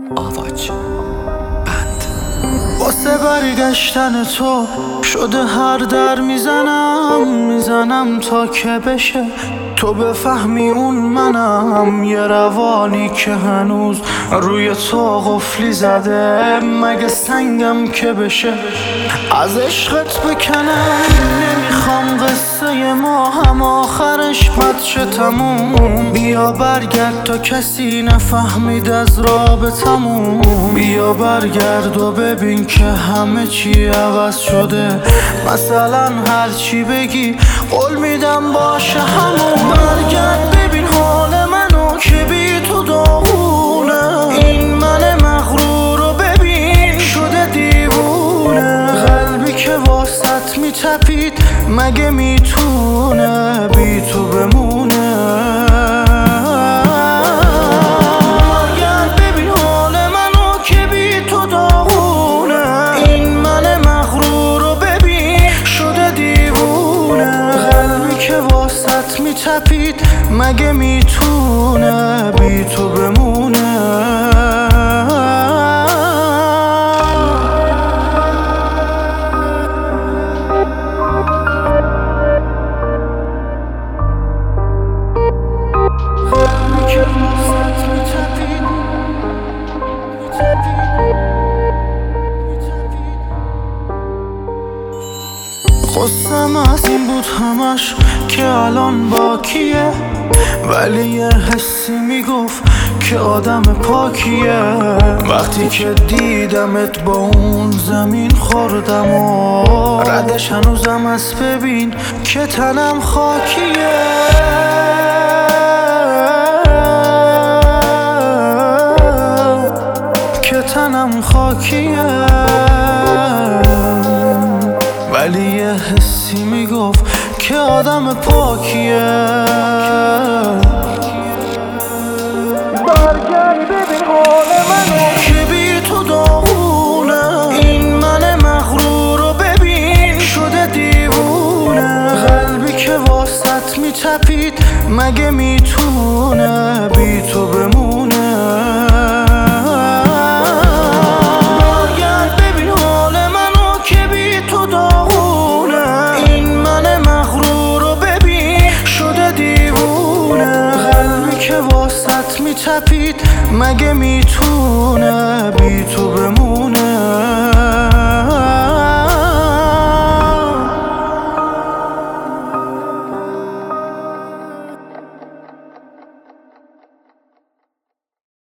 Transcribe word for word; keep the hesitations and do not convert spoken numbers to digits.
آواج بند. واسه برگشتن تو شده هر در میزنم میزنم تا که بشه تو بفهمی اون منم. یه روانی که هنوز روی تو قفلی زده، مگه سنگم که بشه از عشقت بکنم. نمیخوام قصه ما هم آخرش بد شه تموم. بیا برگرد تا کسی نفهمید از رابطمون. بیا برگرد و ببین که همه چی عوض شده. مثلا هر چی بگی قول میدم باشه همون. برگرد ببین حال منو که بی تو داغونه. این من مغرور رو ببین شده دیوونه. قلبی که واسط میتپید مگه میتونه بی تو بمونه. برگرد ببین حال منو که بی تو داغونه. این من مغرور رو ببین شده دیوونه. قلبی که واسط میتپید مگه میتونه بی تو بمونه. قصم از این بود همش که الان با کیه، ولی یه حسی میگفت که آدم پاکیه. وقتی که دیدمت با اون زمین خوردم و ردش هنوزم از ببین که تنم خاکیه. که تنم خاکیه، ولی یه حسی میگفت که آدم پاکیه. برگرد ببین حال منو که بی تو داغونه. این من مغرور رو ببین شده دیوونه. قلبی که واسط میتپید مگه میتونه بی تو بمونه. میتپید مگه میتونه بی تو بمونه.